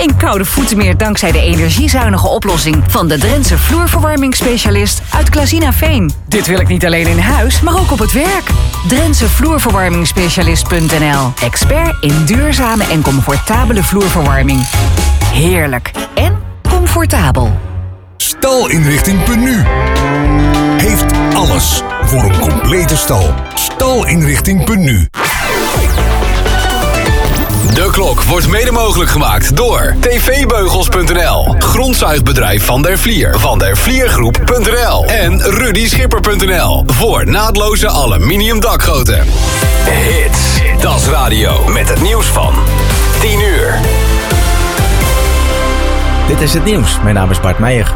Geen koude voeten meer dankzij de energiezuinige oplossing van de Drentse vloerverwarmingsspecialist uit Klazinaveen. Dit wil ik niet alleen in huis, maar ook op het werk. Drentse vloerverwarmingsspecialist.nl. Expert in duurzame en comfortabele vloerverwarming. Heerlijk en comfortabel. Stalinrichting.nu heeft alles voor een complete stal. Stalinrichting.nu. De klok wordt mede mogelijk gemaakt door tvbeugels.nl, grondzuigbedrijf Van der Vlier, vandervliergroep.nl en rudyschipper.nl voor naadloze aluminium dakgoten. Hits, Das Radio met het nieuws van 10 uur. Dit is het nieuws. Mijn naam is Bart Meijer.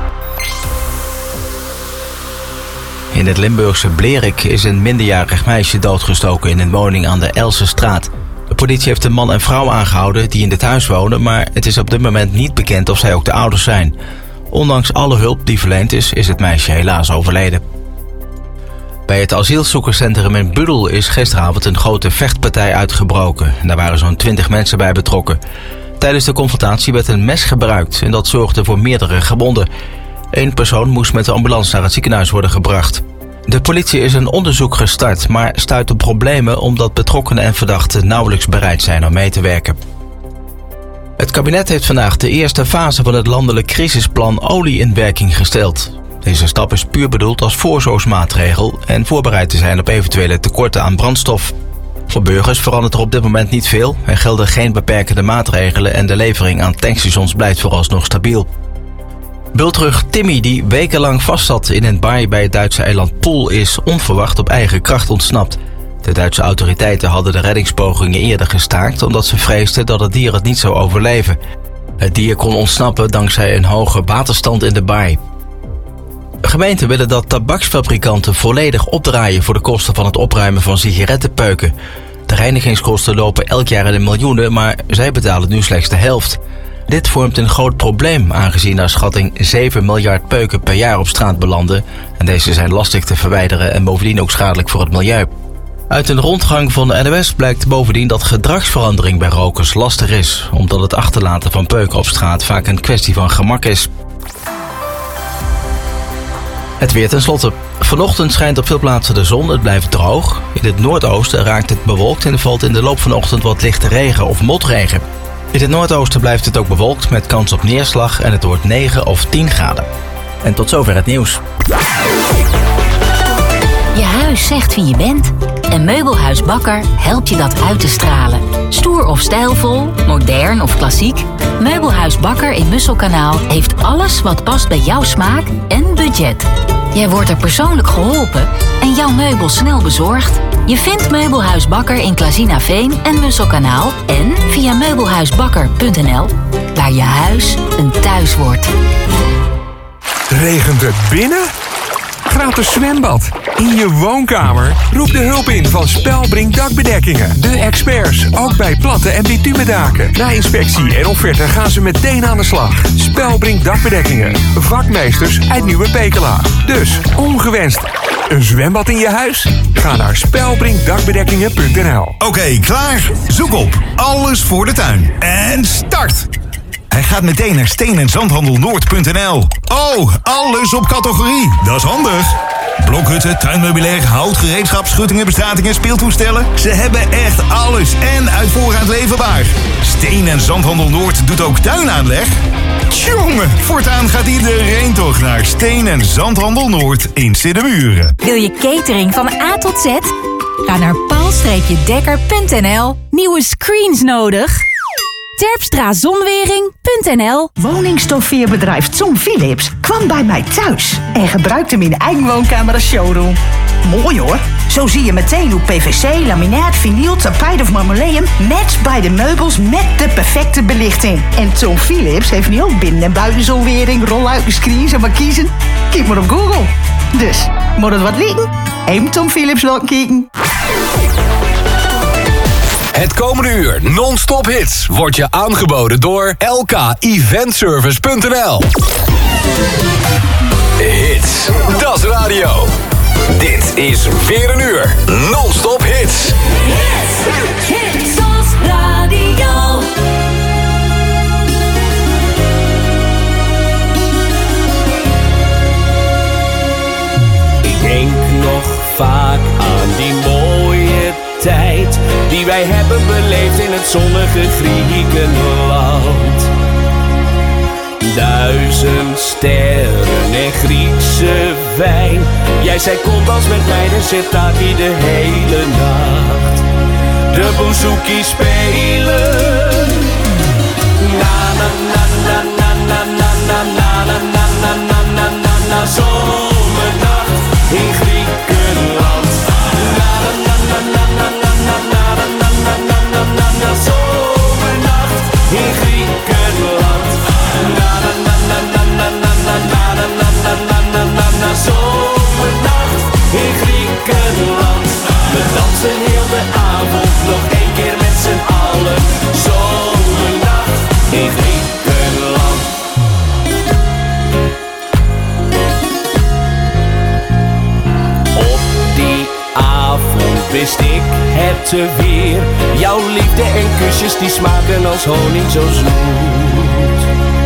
In het Limburgse Blerik is een minderjarig meisje doodgestoken in een woning aan de Elsenstraat. De politie heeft een man en vrouw aangehouden die in dit huis wonen, maar het is op dit moment niet bekend of zij ook de ouders zijn. Ondanks alle hulp die verleend is het meisje helaas overleden. Bij het asielzoekerscentrum in Budel is gisteravond een grote vechtpartij uitgebroken. Daar waren zo'n 20 mensen bij betrokken. Tijdens de confrontatie werd een mes gebruikt en dat zorgde voor meerdere gewonden. 1 persoon moest met de ambulance naar het ziekenhuis worden gebracht. De politie is een onderzoek gestart, maar stuit op problemen omdat betrokkenen en verdachten nauwelijks bereid zijn om mee te werken. Het kabinet heeft vandaag de eerste fase van het landelijk crisisplan olie in werking gesteld. Deze stap is puur bedoeld als voorzorgsmaatregel en voorbereid te zijn op eventuele tekorten aan brandstof. Voor burgers verandert er op dit moment niet veel. Er gelden geen beperkende maatregelen en de levering aan tankstations blijft vooralsnog stabiel. Bultrug Timmy, die wekenlang vastzat in een baai bij het Duitse eiland Poel, is onverwacht op eigen kracht ontsnapt. De Duitse autoriteiten hadden de reddingspogingen eerder gestaakt omdat ze vreesden dat het dier het niet zou overleven. Het dier kon ontsnappen dankzij een hoge waterstand in de baai. Gemeenten willen dat tabaksfabrikanten volledig opdraaien voor de kosten van het opruimen van sigarettenpeuken. De reinigingskosten lopen elk jaar in de miljoenen, maar zij betalen nu slechts de helft. Dit vormt een groot probleem, aangezien naar schatting 7 miljard peuken per jaar op straat belanden. En deze zijn lastig te verwijderen en bovendien ook schadelijk voor het milieu. Uit een rondgang van de NOS blijkt bovendien dat gedragsverandering bij rokers lastig is, omdat het achterlaten van peuken op straat vaak een kwestie van gemak is. Het weer tenslotte. Vanochtend schijnt op veel plaatsen de zon, het blijft droog. In het noordoosten raakt het bewolkt en er valt in de loop van de ochtend wat lichte regen of motregen. In het noordoosten blijft het ook bewolkt met kans op neerslag en het wordt 9 of 10 graden. En tot zover het nieuws. Je huis zegt wie je bent en Meubelhuis Bakker helpt je dat uit te stralen. Stoer of stijlvol, modern of klassiek, Meubelhuis Bakker in Musselkanaal heeft alles wat past bij jouw smaak en budget. Jij wordt er persoonlijk geholpen en jouw meubel snel bezorgd. Je vindt Meubelhuis Bakker in Klazinaveen en Musselkanaal en via meubelhuisbakker.nl, waar je huis een thuis wordt. Regent het binnen? Gratis zwembad in je woonkamer? Roep de hulp in van Spelbrink Dakbedekkingen. De experts, ook bij platte en bitumendaken. Na inspectie en offerte gaan ze meteen aan de slag. Spelbrink Dakbedekkingen. Vakmeesters uit Nieuwe Pekela. Dus, ongewenst een zwembad in je huis? Ga naar spelbrinkdakbedekkingen.nl. Oké, klaar? Zoek op. Alles voor de tuin. En start! Hij gaat meteen naar steen- en zandhandelnoord.nl. Oh, alles op categorie. Dat is handig. Blokhutten, tuinmeubilair, hout, gereedschap, schuttingen, bestratingen, speeltoestellen. Ze hebben echt alles en uit voorraad leverbaar. Steen- en Zandhandel Noord doet ook tuinaanleg. Tjonge, voortaan gaat iedereen toch naar Steen- en Zandhandel Noord in Siddeburen. Wil je catering van A tot Z? Ga naar paal-dekker.nl. Nieuwe screens nodig? Terpstrazonwering.nl. Woningstoffeerbedrijf Tom Philips kwam bij mij thuis en gebruikte hem in eigen woonkamer als showroom. Mooi hoor. Zo zie je meteen hoe PVC, laminaat, vinyl, tapijt of marmoleum matcht bij de meubels met de perfecte belichting. En Tom Philips heeft nu ook binnen- en buitenzonwering, rolluik, screens en markiezen. Kijk maar op Google. Dus, moet het wat liegen? Even Tom Philips laten kijken. Het komende uur non-stop hits wordt je aangeboden door lkeventservice.nl. Hits, Das Radio. Dit is weer een uur non-stop hits. Hits, Das Radio. leeft in het zonnige Griekenland. 1000 sterren en Griekse wijn. Jij zei kom dans met mij, dan zit daar die de hele nacht. De bouzouki spelen. Na na na na na na na na na na na na na na na zomernacht in Griekenland. Na na na na na na na na na na na na na na zomernacht in Griekenland. Na na na na na na na na na na na na na na na zomernacht in Griekenland. We dansen heel de avond nog één keer met z'n allen. Zomernacht in Griekenland. Op die avond wist ik het weer. Jouw liefde en kusjes die smaken als honing zo zoet.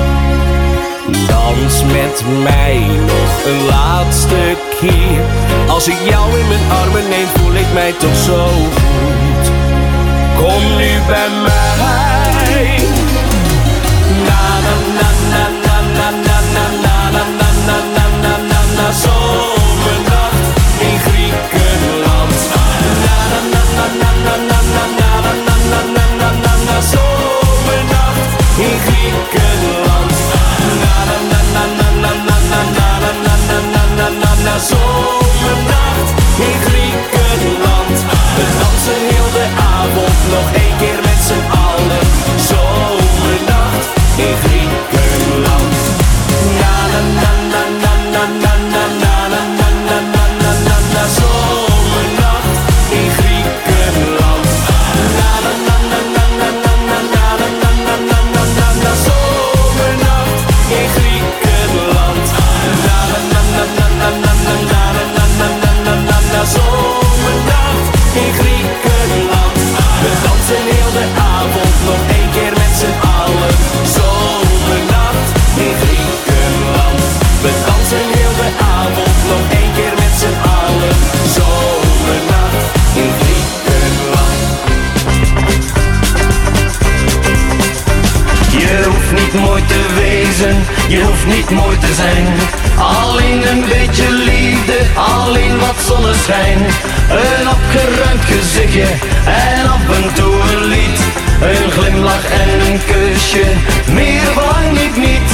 Dans met mij nog een laatste keer. Als ik jou in mijn armen neem voel ik mij toch zo goed. Kom nu bij mij. Na na na na na na na na na na na na na na na zomernacht in Griekenland. Na na na na na na na na na na na na na na zomernacht in Griekenland. Na na na na na na na na na na na na na na zomernacht in Griekenland. We dansen heel de avond nog één keer met z'n allen. Zomernacht in Griekenland. Na na na na na na na na na na na na na na na zomernacht in Griekenland. Na na na na na na na na na na na na na na zomernacht in Griekenland. Na na na na na na na na na na na na na zomernacht in Griekenland. We dansen heel de avond nog één keer met z'n allen. Zomernacht in Griekenland. We dansen heel de avond nog één keer met z'n allen. Zomernacht in Griekenland. Je hoeft niet mooi te wezen, je hoeft niet mooi te zijn. Alleen een beetje liefde, alleen wat zonneschijn. Een opgeruimd gezichtje en af en toe een lied. Een glimlach en een kusje, meer verlang ik niet.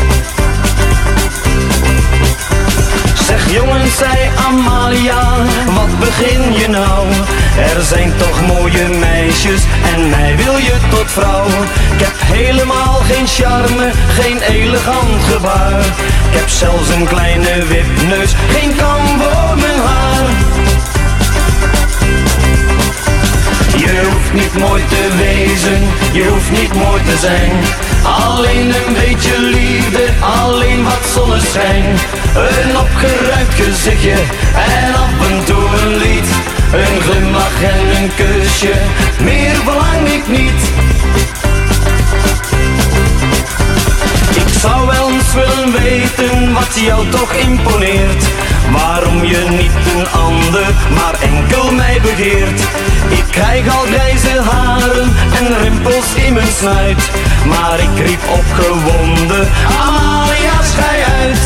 Zeg jongens, zei Amalia, wat begin je nou? Er zijn toch mooie meisjes en mij wil je tot vrouw. Ik heb helemaal geen charme, geen elegant gebaar. Ik heb zelfs een kleine wipneus, geen kam voor mijn haar. Je hoeft niet mooi te wezen, je hoeft niet mooi te zijn. Alleen een beetje liefde, alleen wat zonneschijn. Een opgeruimd gezichtje en af en toe een lied. Een glimlach en een kusje, meer verlang ik niet. Ik zou wel eens willen weten wat jou toch imponeert. Waarom je niet een ander, maar enkel mij begeert. Ik krijg al grijze haren en rimpels in mijn snuit. Maar ik riep opgewonden, Amalia, schei uit.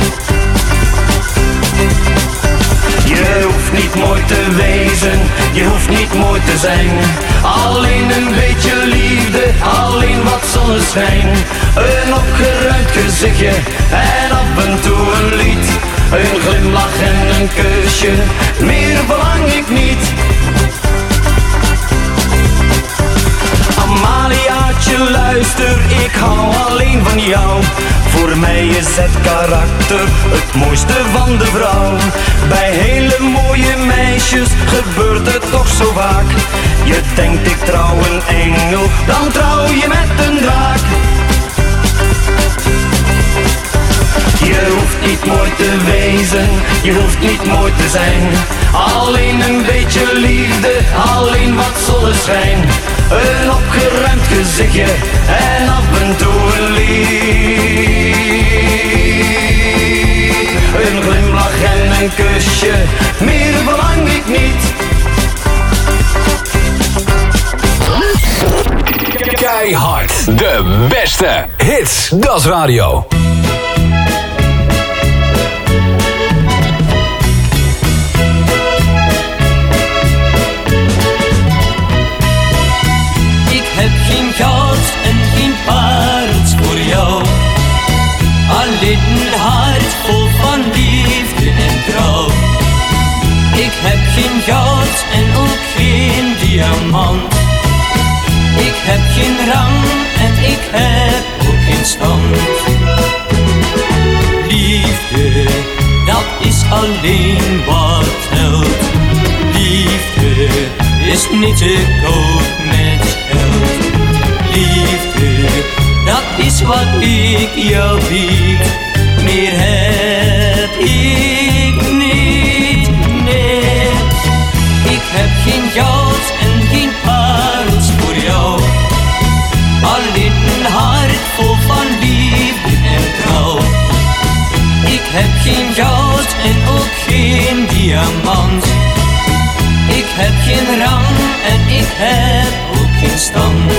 Je hoeft niet mooi te wezen, je hoeft niet mooi te zijn. Alleen een beetje liefde, alleen wat zonneschijn. Een opgeruimd gezichtje en af en toe een lied. Een glimlach en een kusje, meer verlang ik niet. Amaliaatje, luister, ik hou alleen van jou. Voor mij is het karakter het mooiste van de vrouw. Bij hele mooie meisjes gebeurt het toch zo vaak. Je denkt ik trouw een engel, dan trouw je met een draak. Je hoeft niet mooi te wezen, je hoeft niet mooi te zijn. Alleen een beetje liefde, alleen wat zonneschijn. Een opgeruimd gezichtje en af en toe een lied. Een glimlach en een kusje, meer verlang ik niet. Keihard. De beste hits. Dat is radio. Ik heb geen goud en geen parels voor jou. Alleen een hart vol van liefde en trouw. Ik heb geen goud en ook geen diamant. Ik heb geen rang en ik heb ook geen stand. Liefde, dat is alleen wat telt. Liefde is niet te koop met geld. Liefde, dat is wat ik jou bied. Meer heb ik niet, nee. Ik heb geen goud en geen parels voor jou. Alleen een hart vol van liefde en trouw. Ik heb geen goud en ook geen diamant. Ik heb geen rang en ik heb ook geen stand.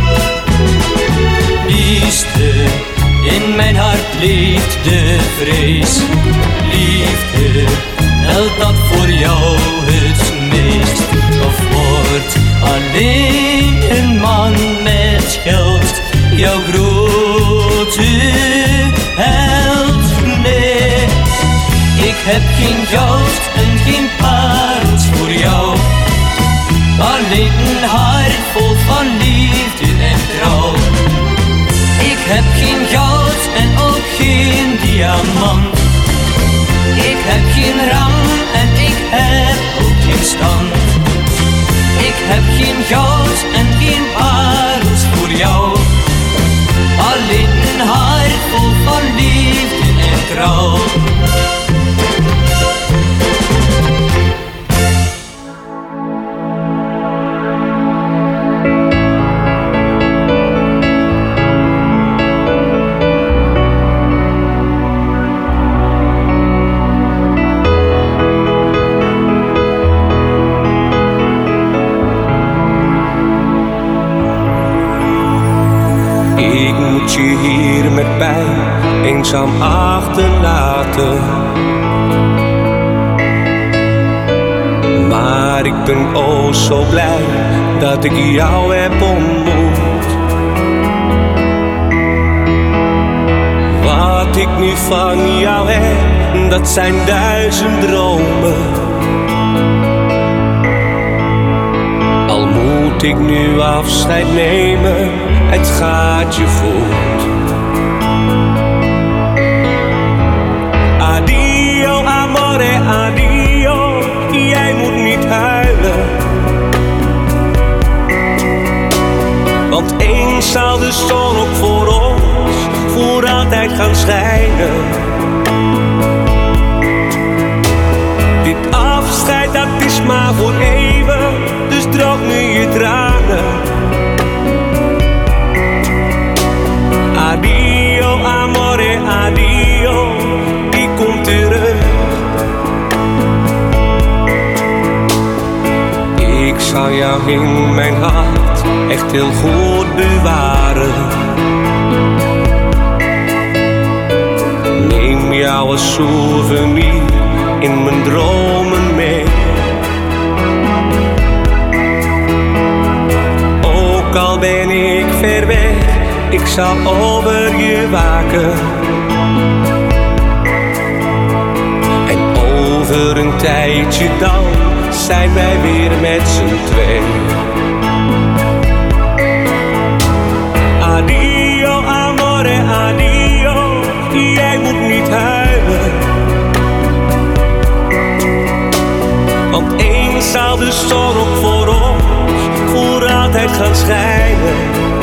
Liefde, in mijn hart leeft de vrees. Liefde, helpt dat voor jou het meest? Of wordt alleen een man met geld jouw grote held? Nee, ik heb geen goud en geen parels voor jou. Alleen een hart vol van liefde en trouw. Ik heb geen goud en ook geen diamant. Ik heb geen rang en ik heb ook geen stand. Ik heb geen goud en geen parels voor jou. Alleen een hart vol van liefde en trouw. Je hier met pijn eenzaam achterlaten. Maar ik ben oh zo blij dat ik jou heb ontmoet. Wat ik nu van jou heb, dat zijn 1000 dromen. Al moet ik nu afscheid nemen, het gaat je goed. Adio, amore, adio. Jij moet niet huilen. Want eens zal de zon ook voor ons voor altijd gaan schijnen. Dit afscheid, dat is maar voor eeuwen. Dus droog nu je tranen. Adio, amore, adio, die komt terug. Ik zal jou in mijn hart echt heel goed bewaren. Neem jou als souvenir in mijn dromen mee. Ook al ben ik ver weg, ik zal over je waken. En over een tijdje dan zijn wij weer met z'n twee. Adio, amore, adio. Jij moet niet huilen. Want eens zal de zon ook voor ons voor altijd gaan schijnen.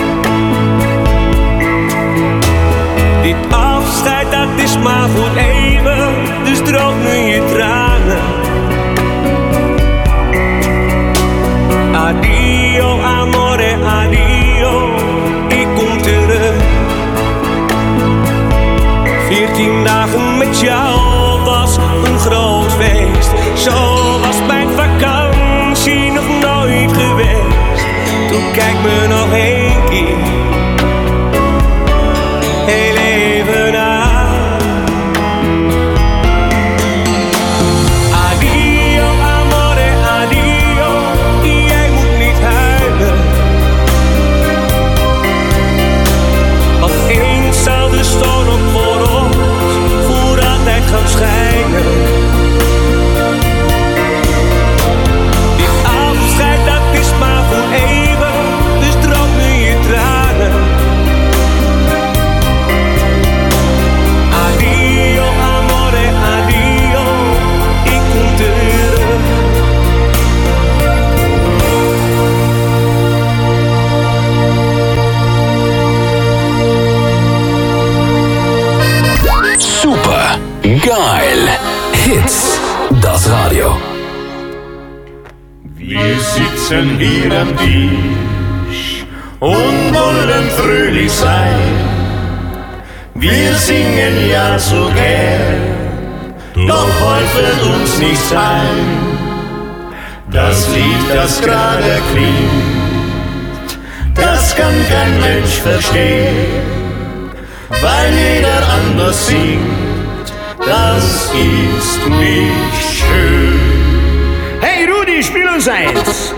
Dit afscheid, dat is maar voor eeuwen, dus droog nu je tranen. Adio, amore, adio, ik kom terug. 14 dagen met jou was een groot feest. Zo was mijn vakantie nog nooit geweest. Toen kijk me nog één keer Geil. Hits, das Radio. Wir sitzen hier am Tisch und wollen fröhlich sein. Wir singen ja so gern, doch heute wird uns nichts ein. Das Lied, das gerade klingt, das kann kein Mensch verstehen, weil jeder anders singt, das ist nicht schön. Hey Rudi, spiel uns eins!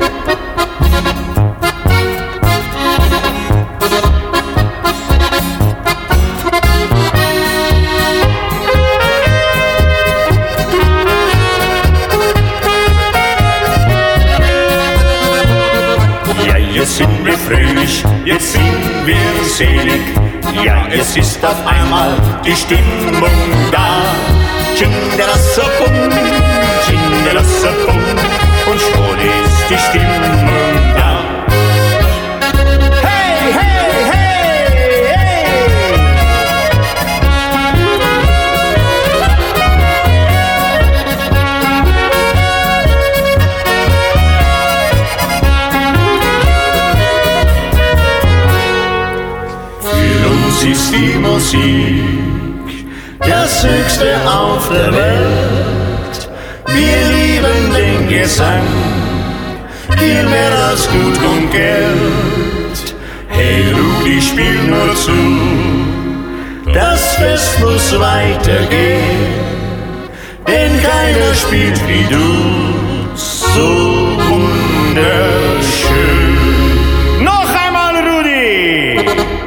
Jetzt sind wir fröhlich, jetzt sind wir selig. Ja, es ist auf einmal die Stimmung da. Tschinderasabum, Tschinderasabum, und schon ist die Stimmung da. Hey, hey, hey, hey! Ist die Musik das Höchste auf der Welt. Wir lieben den Gesang viel mehr als Gut und Geld. Hey Rudi, spiel nur zu, das Fest muss weitergehen, denn keiner spielt wie du so wunderschön. Noch einmal Rudi!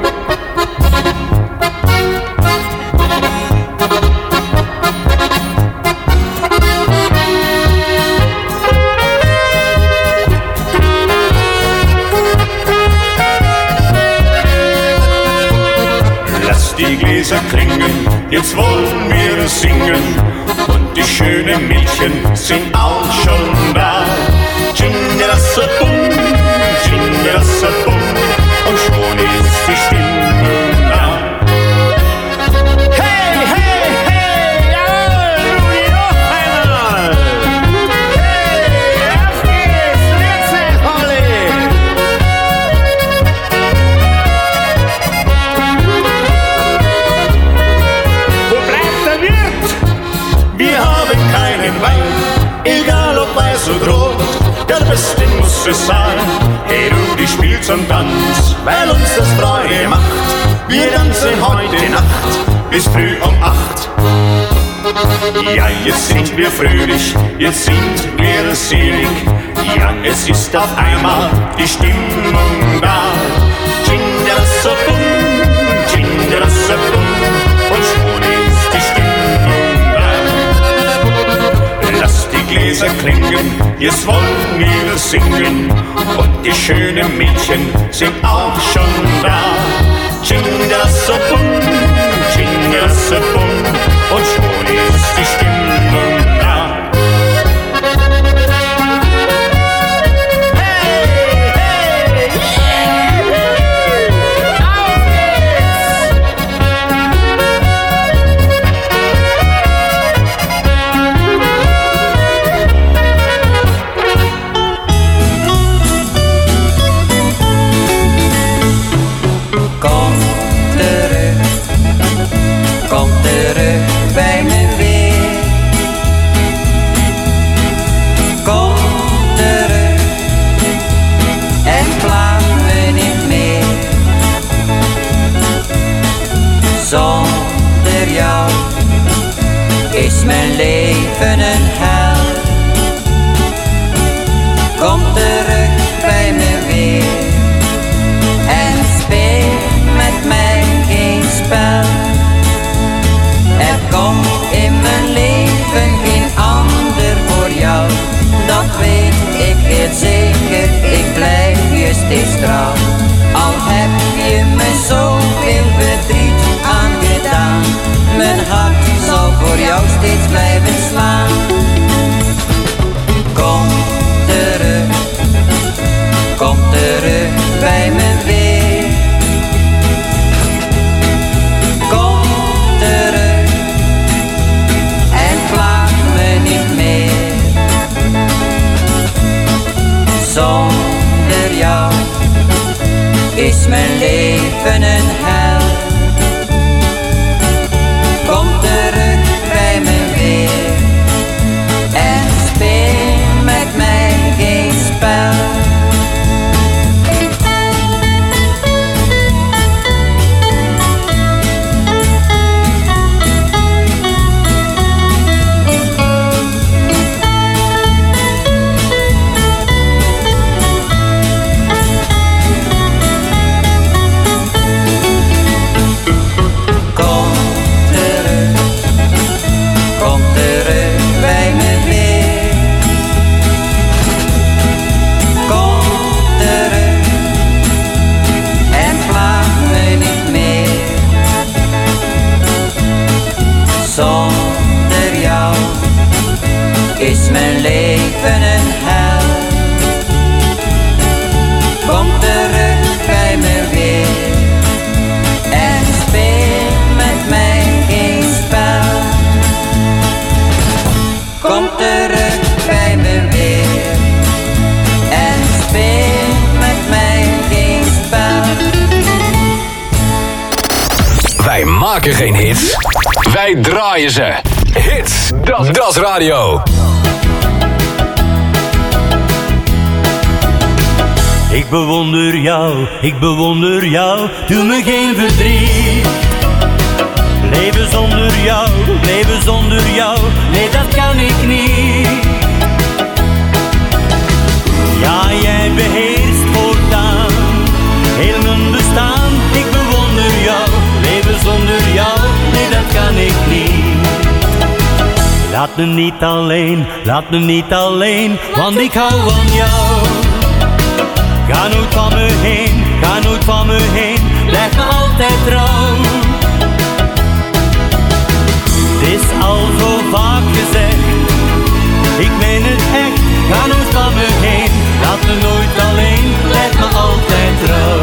Die Gläser klingen, jetzt wollen wir singen und die schönen Mädchen sind auch schon da. Tschinderasabum, Tschinderasabum, und schon ist die Stimmung da. Hey, hey, hey, jawohl, Rudi, noch einmal. Hey, auf geht's, Ritze, Holly. Wir haben keinen Wein, egal ob weiß oder rot, der Beste muss es sein. Hey Rudi, spielt zum Tanz, weil uns das Freude macht. Wir tanzen heute Nacht bis früh um 8. Ja, jetzt sind wir fröhlich, jetzt sind wir selig. Ja, es ist auf einmal die Stimmung da. Tschinderasabum, Tschinderasabum, und schon ist die Stimmung da. Lass die Gläser klingen, jetzt wollen wir singen und die schönen Mädchen sind auch schon da. Tschinderasabum, Tschinderasabum, und schon ist die Stimmung da. Kom terug bij me weer. Kom terug en plaag me niet meer. Zonder jou is mijn leven een hel. Kom terug bij me weer en speel met mij geen spel. Er komt in mijn leven geen ander voor jou, dat weet ik heel zeker, ik blijf je steeds trouw. Al heb je me zoveel verdriet aangedaan, mijn hart zal voor jou steeds blijven slaan. is mijn leven een hel. Kom terug bij me weer en speel met mij geen spel. Zonder jou is mijn leven een hel. Kom terug bij me weer en speel met mij geen spel. Kom terug bij me weer en speel met mij geen spel. Wij maken geen hits, wij draaien ze. Hits, dat is radio. Ik bewonder jou, doe me geen verdriet. Leven zonder jou, nee dat kan ik niet. Ja, jij beheerst voortaan heel mijn bestaan. Ik bewonder jou, leven zonder jou, nee dat kan ik niet. Laat me niet alleen, want ik hou van jou. Ga nooit van me heen, blijf me altijd trouw. Het is al zo vaak gezegd, ik meen het echt. Ga nooit van me heen, laat me nooit alleen, blijf me altijd trouw.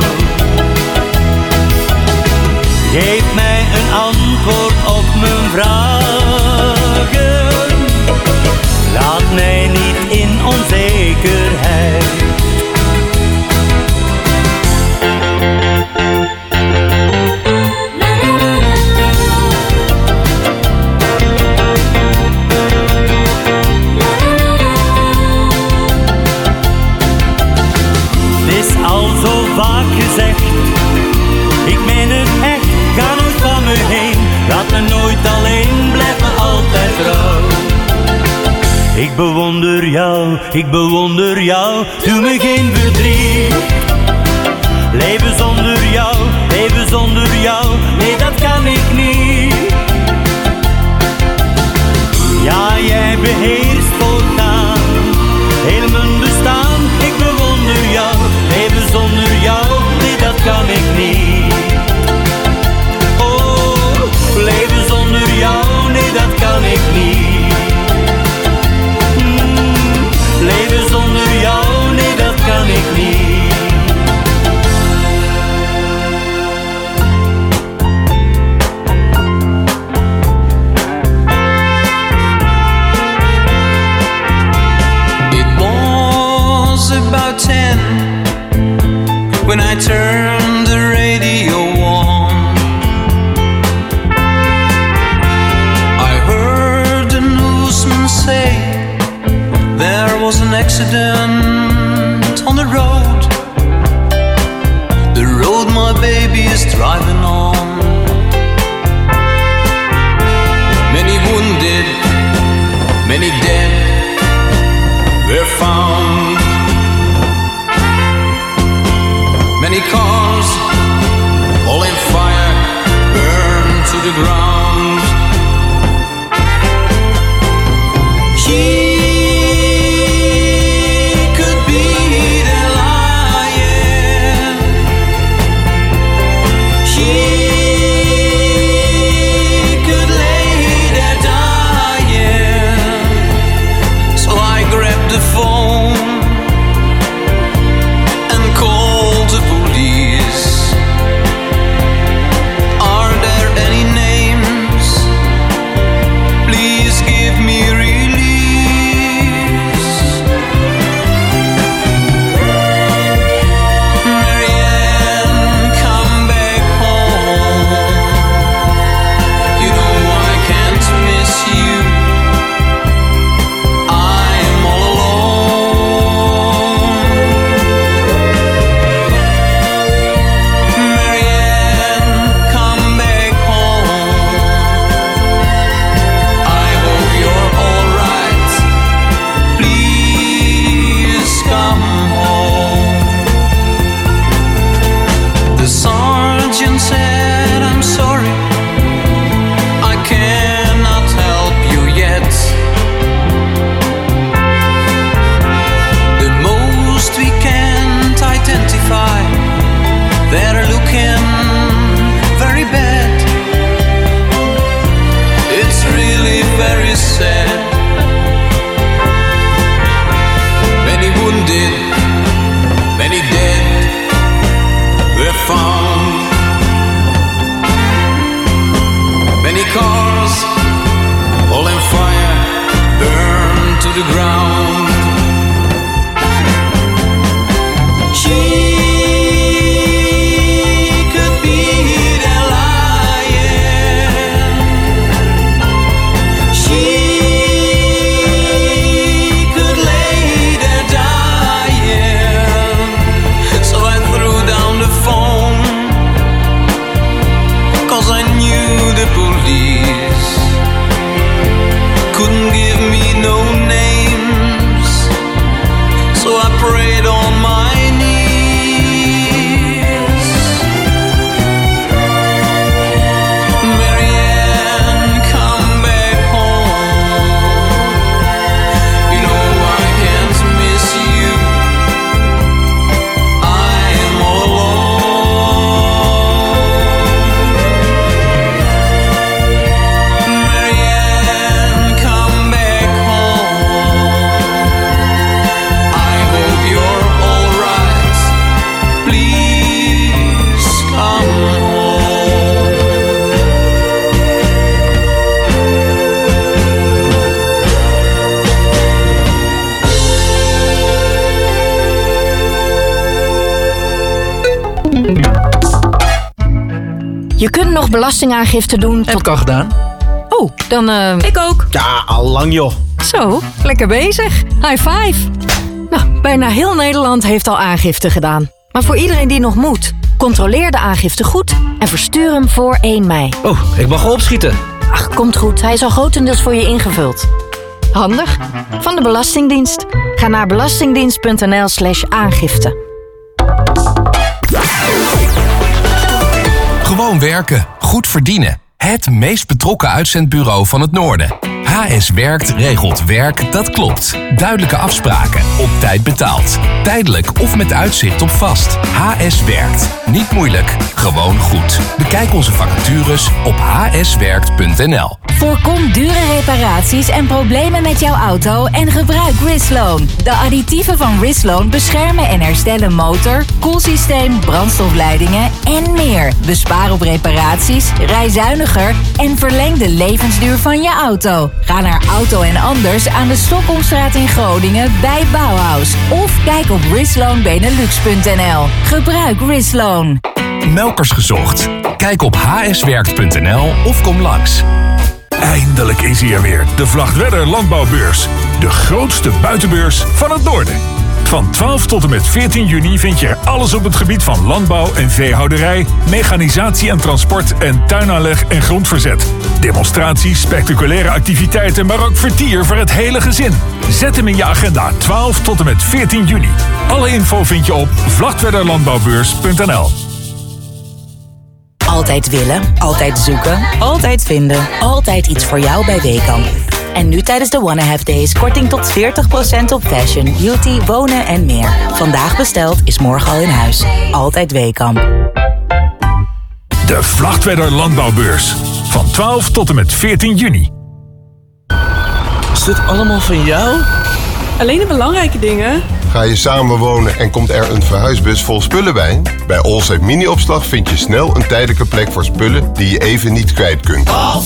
Geef mij een antwoord op mijn vragen. Laat mij niet in onzekerheid. Het is al zo vaak gezegd, ik meen het echt. Ga nooit van me heen, laat me nooit alleen, blijf me altijd trouw. Ik bewonder jou, doe me geen verdriet. Leven zonder jou, nee dat kan ik niet. Ja, jij beheerst voortaan heel mijn bestaan. Ik bewonder jou, leven zonder jou, nee dat kan ik niet. Oh, leven zonder jou, nee dat kan ik niet. Leven zonder jou, nee dat kan ik niet. It was about 10 when I turned the radio on. I heard the newsman say there was an accident on the road. The road my baby is driving on. Many wounded, many dead were found. Many cars, all in fire, burned to the ground. Marianne am very bad. It's really very sad. Many wounded, many dead were found. Many cars all in fire, burned to the ground. She could be the lion. She could lay there dying. So I threw down the phone, 'cause I knew the police couldn't give me no names. So I prayed on my knees. Marianne, come back home. You know I can't miss you. I'm all alone. Marianne, come back home. I hope you're all right. Please come home. Je kunt nog belastingaangifte doen. Heb ik al gedaan. Oh, dan Ik ook. Ja, al lang joh. Zo, lekker bezig. High five. Nou, bijna heel Nederland heeft al aangifte gedaan. Maar voor iedereen die nog moet, controleer de aangifte goed en verstuur hem voor 1 mei. Oh, ik mag al opschieten. Ach, komt goed. Hij is al grotendeels voor je ingevuld. Handig. Van de Belastingdienst. Ga naar belastingdienst.nl/aangifte. Gewoon werken, goed verdienen. Het meest betrokken uitzendbureau van het Noorden. HS Werkt regelt werk dat klopt. Duidelijke afspraken, op tijd betaald. Tijdelijk of met uitzicht op vast. HS Werkt. Niet moeilijk, gewoon goed. Bekijk onze vacatures op hswerkt.nl. Voorkom dure reparaties en problemen met jouw auto en gebruik Risloan. De additieven van Risloan beschermen en herstellen motor, koelsysteem, brandstofleidingen en meer. Bespaar op reparaties, rij zuiniger en verleng de levensduur van je auto. Ga naar Auto en Anders aan de Stockholmstraat in Groningen bij Bauhaus. Of kijk op risloanbenelux.nl. Gebruik Risloan. Melkers gezocht. Kijk op hswerkt.nl of kom langs. Eindelijk is hij er weer, de Vlagtwedder Landbouwbeurs. De grootste buitenbeurs van het Noorden. Van 12 tot en met 14 juni vind je er alles op het gebied van landbouw en veehouderij, mechanisatie en transport en tuinaanleg en grondverzet. Demonstraties, spectaculaire activiteiten, maar ook vertier voor het hele gezin. Zet hem in je agenda 12 tot en met 14 juni. Alle info vind je op vlagtwedderlandbouwbeurs.nl. Altijd willen, altijd zoeken, altijd vinden. Altijd iets voor jou bij Weekamp. En nu tijdens de Wanna Have Days korting tot 40% op fashion, beauty, wonen en meer. Vandaag besteld is morgen al in huis. Altijd Weekamp. De Vlagtwedder Landbouwbeurs. Van 12 tot en met 14 juni. Is dit allemaal van jou? Alleen de belangrijke dingen. Ga je samenwonen en komt er een verhuisbus vol spullen bij? Bij Allsafe Mini-opslag vind je snel een tijdelijke plek voor spullen die je even niet kwijt kunt.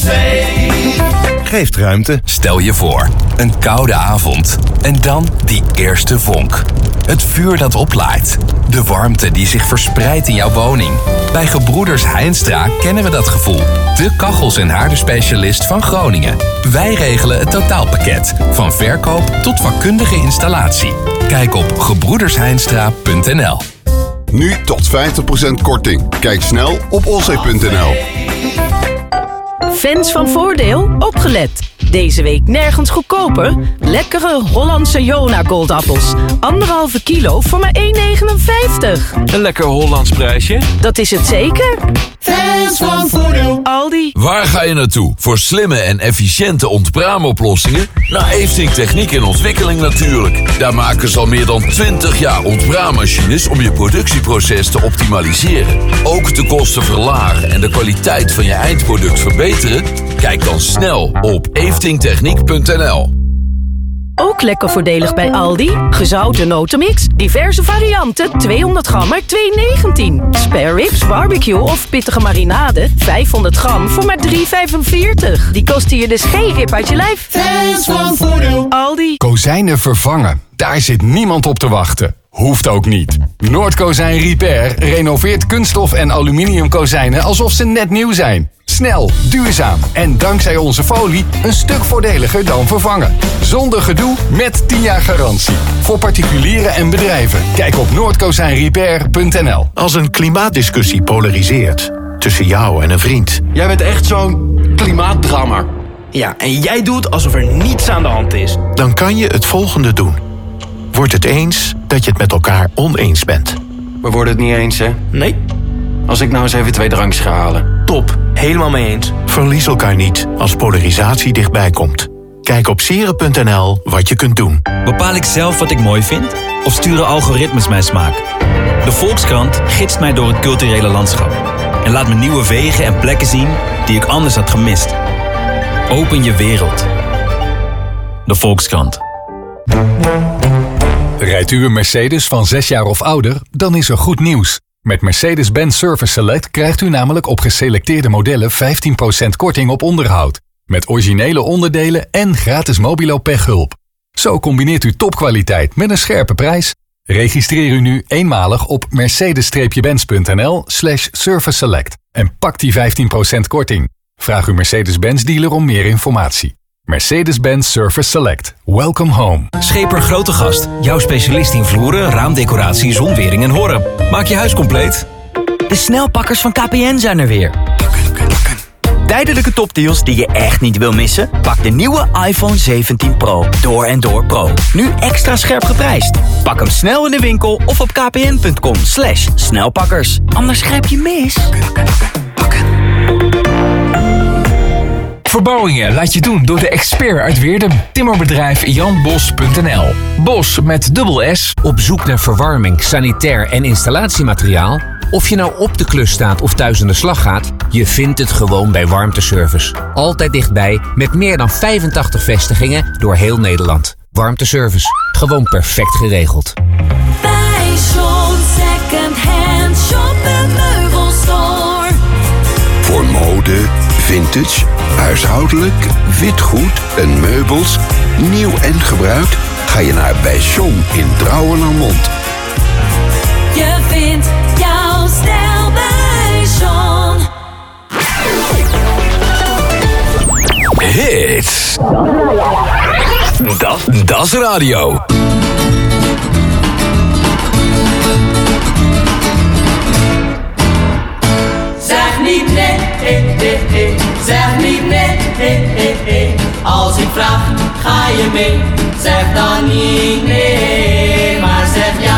Geeft ruimte. Stel je voor, een koude avond. En dan die eerste vonk. Het vuur dat oplaait. De warmte die zich verspreidt in jouw woning. Bij Gebroeders Heinstra kennen we dat gevoel. De kachels- en haardenspecialist van Groningen. Wij regelen het totaalpakket. Van verkoop tot vakkundige installatie. Kijk op gebroedersheinstra.nl. Nu tot 50% korting. Kijk snel op allsafe.nl. Fans van Voordeel, opgelet. Deze week nergens goedkoper. Lekkere Hollandse Jona Goldappels. 1,5 kilo voor maar €1,59. Een lekker Hollands prijsje. Dat is het zeker. Fans van Voordeel. Aldi. Waar ga je naartoe? Voor slimme en efficiënte ontbraamoplossingen? Naar Efting Techniek en Ontwikkeling natuurlijk. Daar maken ze al meer dan 20 jaar ontbraammachines om je productieproces te optimaliseren. Ook de kosten verlagen en de kwaliteit van je eindproduct verbeteren? Kijk dan snel op eftingtechniek.nl. Ook lekker voordelig bij Aldi. Gezouten notenmix, diverse varianten, 200 gram maar $2,19. Spare ribs, barbecue of pittige marinade, 500 gram voor maar $3,45. Die kosten je dus geen rib uit je lijf. Fans van Voordeel. Aldi. Kozijnen vervangen. Daar zit niemand op te wachten. Hoeft ook niet. Noordkozijn Repair renoveert kunststof en aluminium kozijnen alsof ze net nieuw zijn. Snel, duurzaam en dankzij onze folie een stuk voordeliger dan vervangen. Zonder gedoe, met 10 jaar garantie. Voor particulieren en bedrijven. Kijk op noordkozijnrepair.nl. Als een klimaatdiscussie polariseert tussen jou en een vriend. Jij bent echt zo'n klimaatdrammer. Ja, en jij doet alsof er niets aan de hand is. Dan kan je het volgende doen. Word het eens dat je het met elkaar oneens bent. We worden het niet eens, hè? Nee. Als ik nou eens even 2 drankjes ga halen. Top, helemaal mee eens. Verlies elkaar niet als polarisatie dichtbij komt. Kijk op sieren.nl wat je kunt doen. Bepaal ik zelf wat ik mooi vind? Of sturen algoritmes mijn smaak? De Volkskrant gidst mij door het culturele landschap. En laat me nieuwe wegen en plekken zien die ik anders had gemist. Open je wereld. De Volkskrant. Rijdt u een Mercedes van 6 jaar of ouder, dan is er goed nieuws. Met Mercedes-Benz Service Select krijgt u namelijk op geselecteerde modellen 15% korting op onderhoud. Met originele onderdelen en gratis mobilo pechhulp. Zo combineert u topkwaliteit met een scherpe prijs. Registreer u nu eenmalig op mercedes-benz.nl/service select en pak die 15% korting. Vraag uw Mercedes-Benz dealer om meer informatie. Mercedes-Benz Service Select. Welcome home. Scheper Grote Gast. Jouw specialist in vloeren, raamdecoratie, zonwering en horen. Maak je huis compleet. De snelpakkers van KPN zijn er weer. Tijdelijke topdeals die je echt niet wil missen? Pak de nieuwe iPhone 17 Pro. Door en door Pro. Nu extra scherp geprijsd. Pak hem snel in de winkel of op kpn.com/snelpakkers. Anders grijp je mis. Verbouwingen laat je doen door de expert uit Weerdum. Timmerbedrijf janbos.nl. Bos met dubbel S. Op zoek naar verwarming, sanitair en installatiemateriaal? Of je nou op de klus staat of thuis aan de slag gaat, je vindt het gewoon bij Warmteservice. Altijd dichtbij, met meer dan 85 vestigingen door heel Nederland. Warmteservice, gewoon perfect geregeld. Bij John Second Hand Shop en Meubelstore. Voor mode, vintage, huishoudelijk, witgoed en meubels, nieuw en gebruikt, ga je naar bij John in Drouwen-Lármond. Je vindt jouw stijl bij John. Hits. Das Radio. Zeg niet nee, zeg niet nee, als ik vraag, ga je mee? Zeg dan niet nee, maar zeg ja.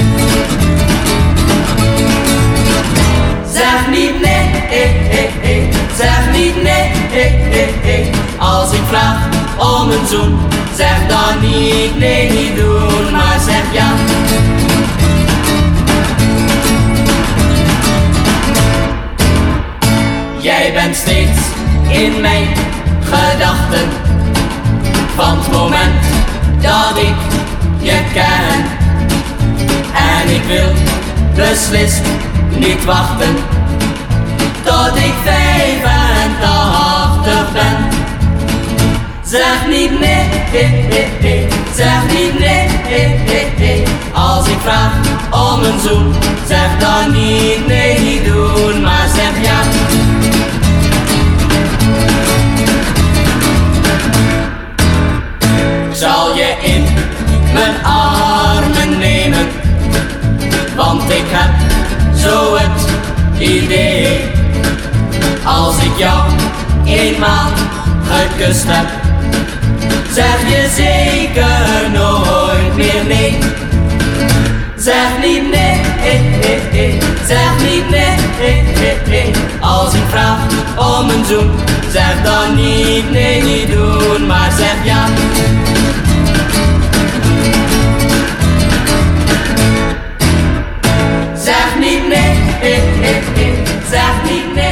Zeg niet nee, zeg niet nee, als ik vraag om een zoen. Zeg dan niet nee, niet doen, maar zeg ja. Jij bent steeds in mijn gedachten, van het moment dat ik je ken. En ik wil beslist niet wachten tot ik 85 ben. Zeg niet nee, zeg niet nee, als ik vraag om een zoen. Zeg dan niet nee, niet doen, maar zeg ja. Zal je in mijn armen nemen, want ik heb zo het idee. Als ik jou eenmaal gekust heb, zeg je zeker nooit meer nee. Zeg niet nee, zeg niet nee, om een zoen. Zeg dan niet, nee niet doen, maar zeg ja. Zeg niet nee, zeg niet nee.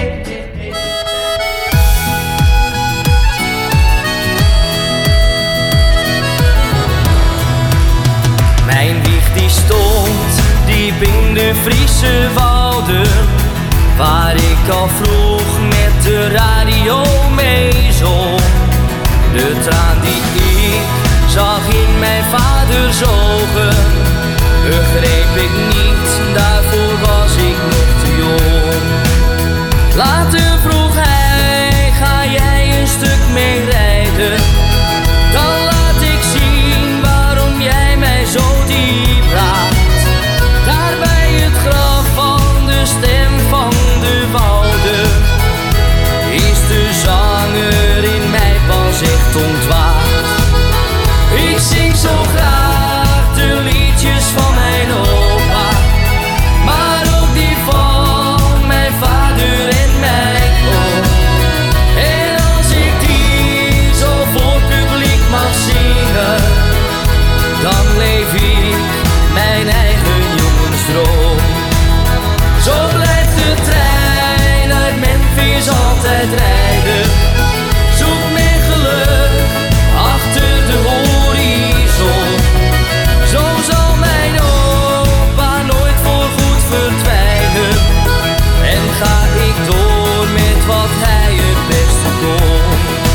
Mijn wieg die stond diep in de Friese wouden, waar ik al vroeg met de radio mee zong. De traan die ik zag in mijn vaders ogen, begreep ik niet, daarvoor was ik nog te jong. Later vroeg hij, ga jij een stuk mee rijden? Dan laat ik zien waarom jij mij zo diep raakt. Daar bij het graf van de stem van de wouden is de zanger in mij pas echt ontwaakt. Ik zing zo graag de liedjes van mijn opa, maar ook die van mijn vader en mijn oom. En als ik die zo voor publiek mag zingen, dan leef ik mijn eigen jongensdroom. Zo blijft de trein uit Memphis altijd rijden. Zoek mijn geluk achter de horizon. Zo zal mijn opa nooit voorgoed verdwijnen. En ga ik door met wat hij het beste kon.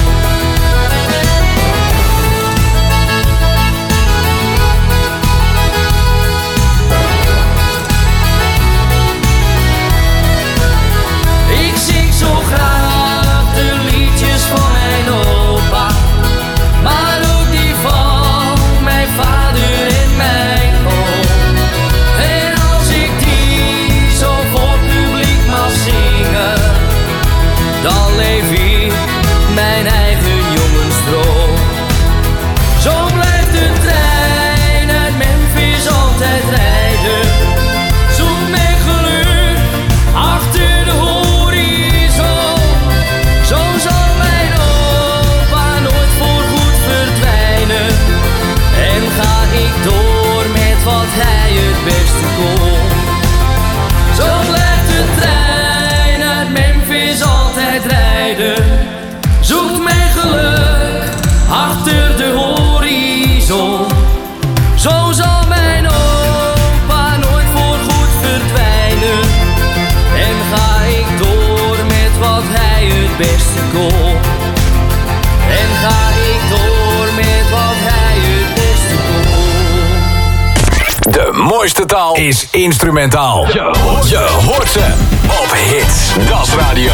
Ik zing zo graag de liedjes van mijn opa, maar ook die van mijn vader en mijn oom. En als ik die zo voor publiek mag zingen, dan leef ik mijn eigen jongensdroom. Zo blijft de trein uit Memphis altijd rijden. Zoek mijn geluk achter de horizon. Zo zal mijn opa nooit voorgoed verdwijnen. En ga ik door met wat hij het beste kon. Zo blijft de trein uit Memphis altijd rijden. Zoekt mijn geluk achter de horizon. Zo zal mijn opa nooit voorgoed verdwijnen. En ga ik door met wat hij het beste kon. En ga ik door met wat hij het beste kon. De mooiste taal is instrumentaal. Je hoort ze op Hits. Das Radio.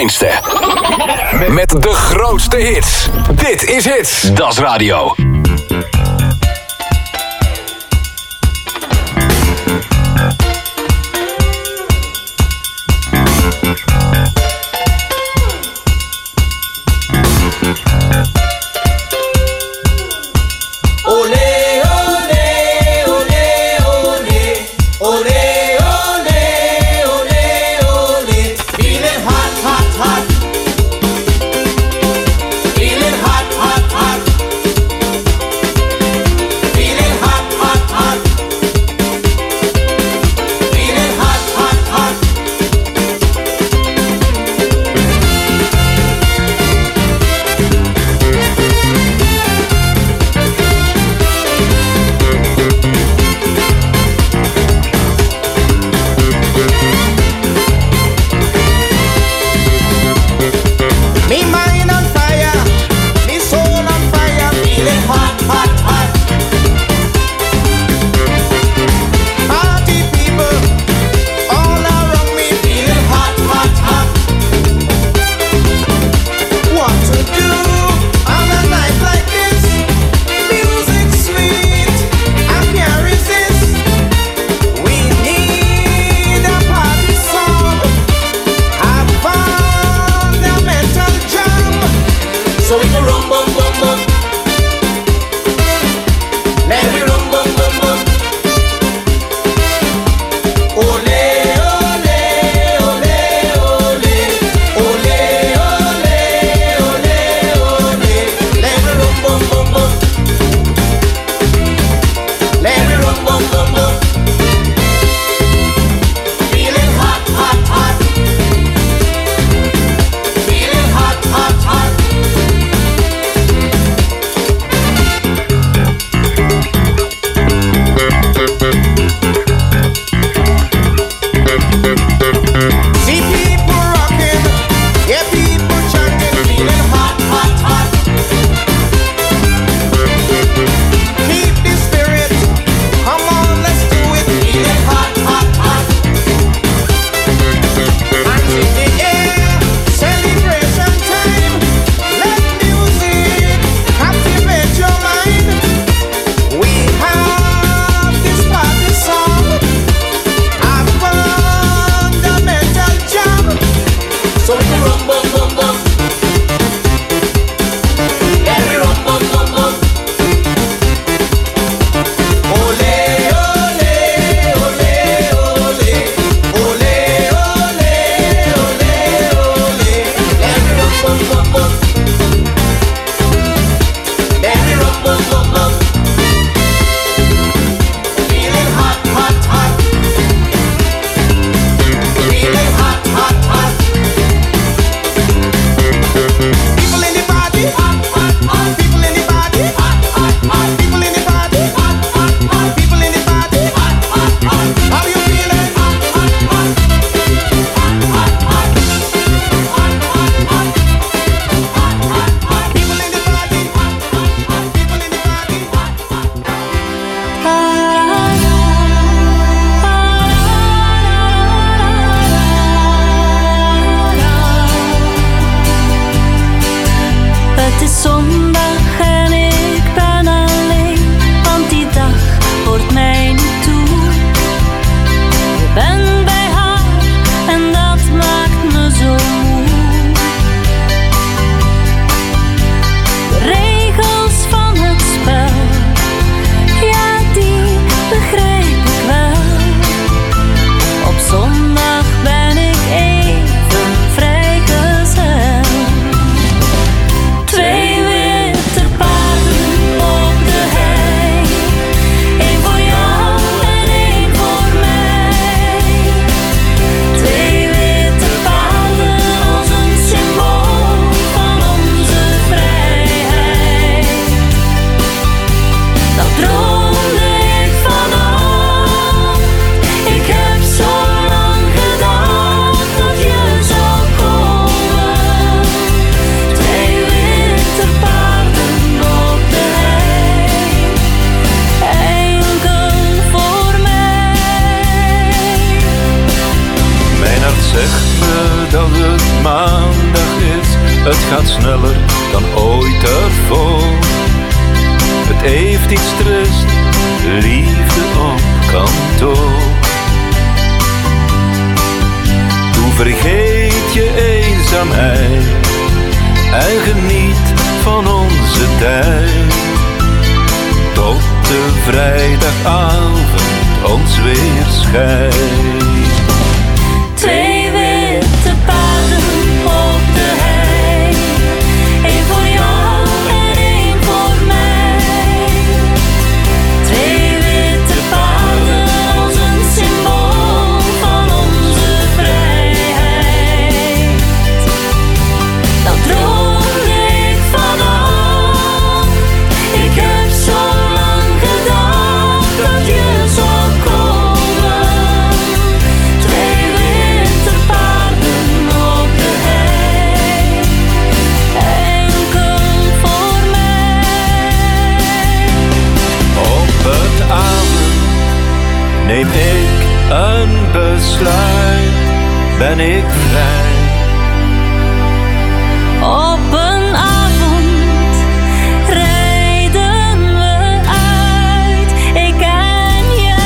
kleinste. Met de grootste hits. Dit is Hits. Das Radio. Twee weer Het gaat sneller dan ooit ervoor. Het heeft iets trust, liefde op kantoor. Doe vergeet je eenzaamheid en geniet van onze tijd. Tot de vrijdagavond ons weer schijnt. Twee witte paarden op de hei, één voor jou en één voor mij. Twee witte paarden als een symbool van onze vrijheid. Dat droomde ik vanaf, ik heb zo lang gedacht dat je zou komen. Twee witte paarden op de hei, enkel voor mij. Op het avond neem ik een besluit, ben ik vrij. Op een avond rijden we uit, ik en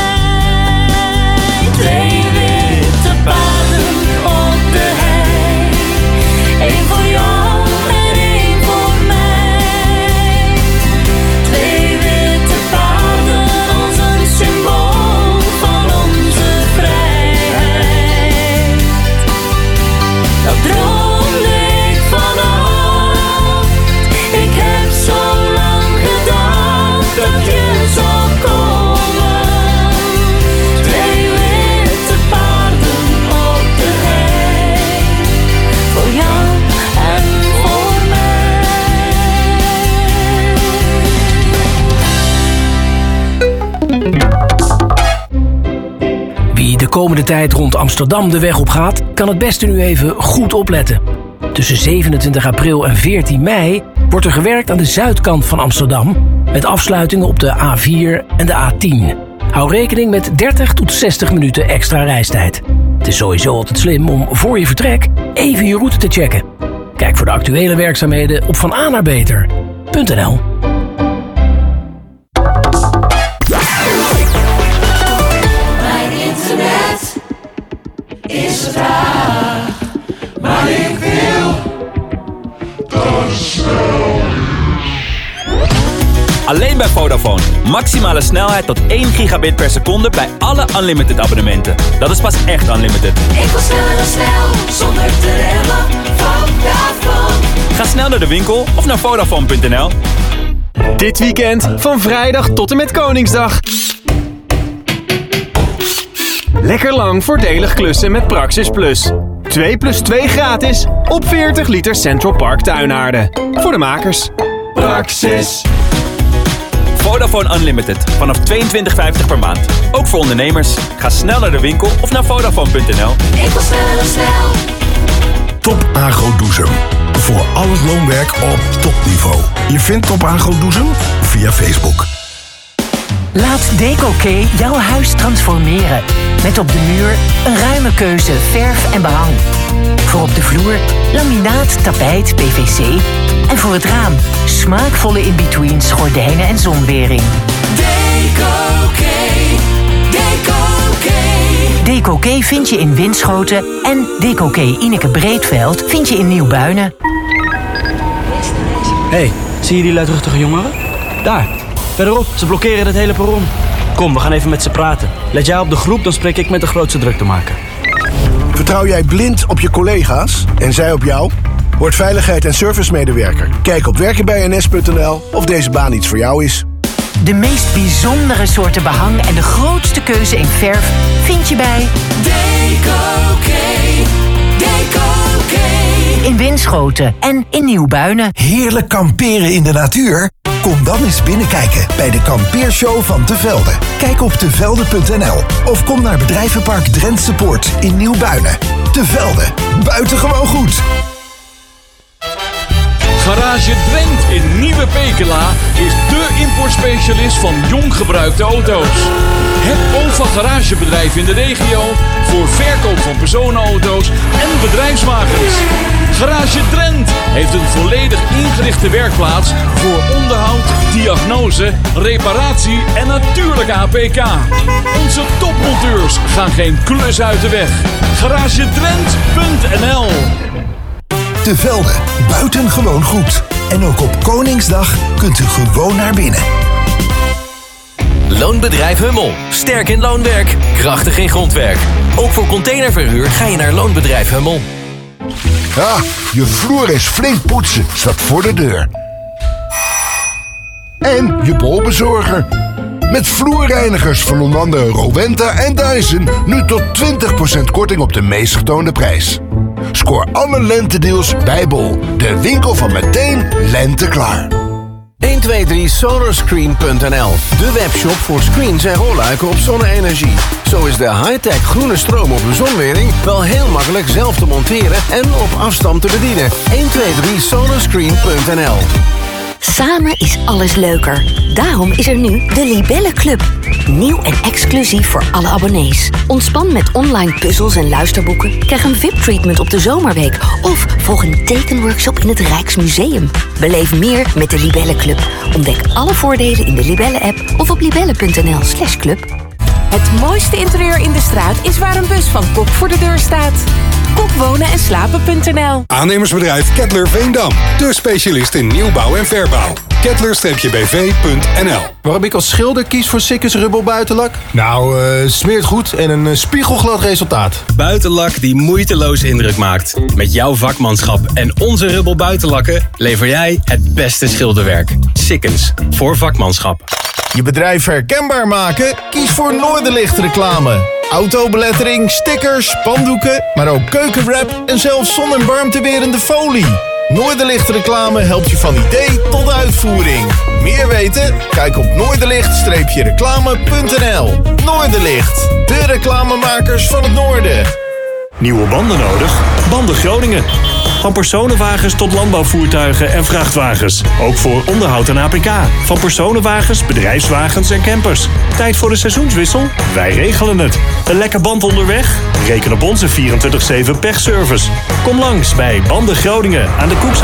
jij. Twee witte paarden op de hei, één voor jou en één voor mij. Twee witte paarden als een symbool van onze vrijheid. Dat droomde ik vanaf, ik heb zo lang gedacht dat je zou komen. Twee witte paarden op de hei, voor jou en voor mij. Wie de komende tijd rond Amsterdam de weg op gaat, kan het beste nu even goed opletten. Tussen 27 april en 14 mei wordt er gewerkt aan de zuidkant van Amsterdam, met afsluitingen op de A4 en de A10. Hou rekening met 30 tot 60 minuten extra reistijd. Het is sowieso altijd slim om voor je vertrek even je route te checken. Kijk voor de actuele werkzaamheden op vananaarbeter.nl. Mijn internet is traag, maar ik wil dat het snel is. Alleen bij Vodafone. Maximale snelheid tot 1 gigabit per seconde bij alle unlimited abonnementen. Dat is pas echt unlimited. Ik wil sneller dan snel, zonder te remmen. Vodafone. Ga snel naar de winkel of naar Vodafone.nl. Dit weekend van vrijdag tot en met Koningsdag. Lekker lang voordelig klussen met Praxis Plus. 2 + 2 gratis op 40 liter Central Park tuinaarden. Voor de makers. Praxis. Vodafone Unlimited. Vanaf €22,50 per maand. Ook voor ondernemers. Ga snel naar de winkel of naar Vodafone.nl. Ik wil sneller dan snel. Top Agro Doezum. Voor al het loonwerk op topniveau. Je vindt Top Agro Doezum via Facebook. Laat Deco-K jouw huis transformeren. Met op de muur een ruime keuze verf en behang. Voor op de vloer laminaat, tapijt, PVC. En voor het raam smaakvolle in-betweens, gordijnen en zonwering. Deco-K, Deco-K. Deco-K vind je in Winschoten en Deco-K Ineke Breedveld vind je in Nieuw-Buinen. Hé, zie je die luidruchtige jongeren? Daar, verderop, ze blokkeren het hele perron. Kom, we gaan even met ze praten. Let jij op de groep, dan spreek ik met de grootste druktemaker. Vertrouw jij blind op je collega's en zij op jou? Word veiligheid- en servicemedewerker. Kijk op werkenbijns.nl of deze baan iets voor jou is. De meest bijzondere soorten behang en de grootste keuze in verf vind je bij Deco-K, Deco-K. in Winschoten en in Nieuw-Buinen. Heerlijk kamperen in de natuur? Kom dan eens binnenkijken bij de kampeershow van Te Velde. Kijk op tevelde.nl of kom naar bedrijvenpark Drentse Poort in Nieuw-Buinen. Te Velde, buitengewoon goed. Garage Drent in Nieuwe Pekela is dé importspecialist van jong gebruikte auto's. Het OVA-garagebedrijf in de regio voor verkoop van personenauto's en bedrijfswagens. Garage Drent, heeft een volledig ingerichte werkplaats voor onderhoud, diagnose, reparatie en natuurlijk APK. Onze topmonteurs gaan geen klus uit de weg. GarageDrent.nl. De Velde, buitengewoon goed. En ook op Koningsdag kunt u gewoon naar binnen. Loonbedrijf Hummel. Sterk in loonwerk, krachtig in grondwerk. Ook voor containerverhuur ga je naar Loonbedrijf Hummel. Ja, je vloer is flink poetsen, staat voor de deur. En je bolbezorger. Met vloerreinigers van onder andere Rowenta en Dyson nu tot 20% korting op de meest getoonde prijs. Scoor alle lentedeals bij Bol, de winkel van meteen lente klaar. 123solarscreen.nl, de webshop voor screens en rolluiken op zonne-energie. Zo is de high-tech groene stroom op uw zonwering wel heel makkelijk zelf te monteren en op afstand te bedienen. 123solarscreen.nl. Samen is alles leuker. Daarom is er nu de Libelle Club. Nieuw en exclusief voor alle abonnees. Ontspan met online puzzels en luisterboeken. Krijg een VIP-treatment op de zomerweek. Of volg een tekenworkshop in het Rijksmuseum. Beleef meer met de Libelle Club. Ontdek alle voordelen in de Libelle-app of op libelle.nl/club. Het mooiste interieur in de straat is waar een bus van Kok voor de deur staat. Kokwonen en slapen.nl. Aannemersbedrijf Kettler Veendam. De specialist in nieuwbouw en verbouw. Kettler-bv.nl. Waarom ik als schilder kies voor Sikkes Rubbel buitenlak? Nou, smeert goed en een spiegelglad resultaat. Buitenlak die moeiteloos indruk maakt. Met jouw vakmanschap en onze Rubbel buitenlakken lever jij het beste schilderwerk. Sikkens, voor vakmanschap. Je bedrijf herkenbaar maken? Kies voor Noorderlicht reclame. Autobelettering, stickers, spandoeken, maar ook keukenwrap en zelfs zon- en warmtewerende folie. Noorderlicht reclame helpt je van idee tot uitvoering. Meer weten? Kijk op noorderlicht-reclame.nl. Noorderlicht, de reclamemakers van het noorden. Nieuwe banden nodig? Banden Groningen. Van personenwagens tot landbouwvoertuigen en vrachtwagens. Ook voor onderhoud en APK. Van personenwagens, bedrijfswagens en campers. Tijd voor de seizoenswissel? Wij regelen het. Een lekker band onderweg? Reken op onze 24/7 pechservice. Kom langs bij Banden Groningen aan de Koeks.